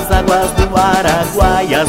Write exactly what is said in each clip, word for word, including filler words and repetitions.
As águas do Araguaia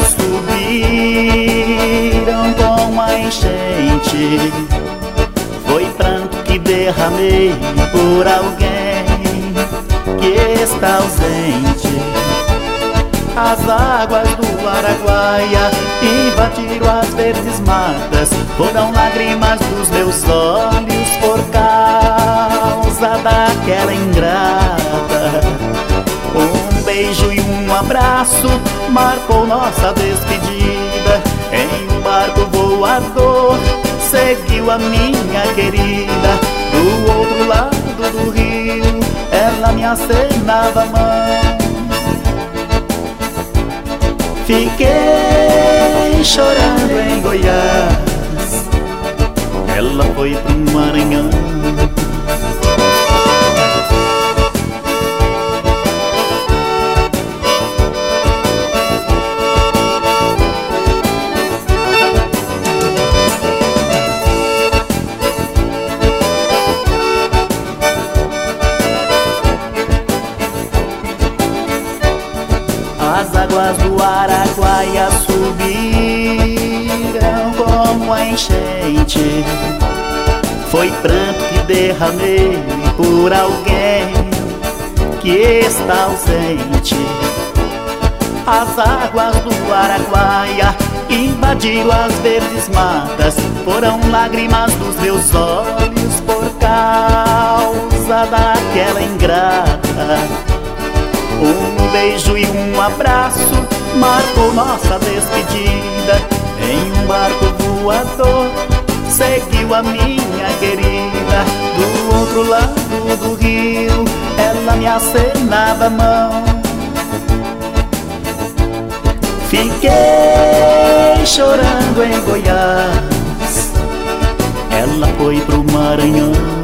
subiram com a enchente. Foi pranto que derramei por alguém que está ausente. As águas do Araguaia invadiram as verdes matas. Foram lágrimas dos meus olhos por causa daquela ingrata. Um beijo e um abraço marcou nossa despedida. Em um barco voador seguiu a minha querida. Do outro lado do rio ela me acenava a mão. Fiquei chorando em Goiás, ela foi pro Maranhão. As águas do Araguaia subiram como a enchente. Foi pranto que derramei por alguém que está ausente. As águas do Araguaia invadiram as verdes matas. Foram lágrimas dos meus olhos por causa daquela ingrata. Um beijo e um abraço marcou nossa despedida. Em um barco voador seguiu a minha querida. Do outro lado do rio ela me acenava a mão. Fiquei chorando em Goiás, ela foi pro Maranhão.